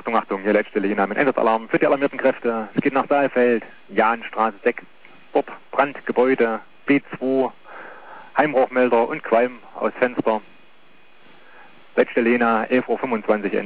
Achtung, Achtung, hier letzte Lena mit Einsatzalarm für die alarmierten Kräfte. Es geht nach Saalfeld, Jahnstraße 6. Dort Brandgebäude, B2, Heimrauchmelder und Qualm aus Fenster. Letzte Lena, 11:25 Uhr.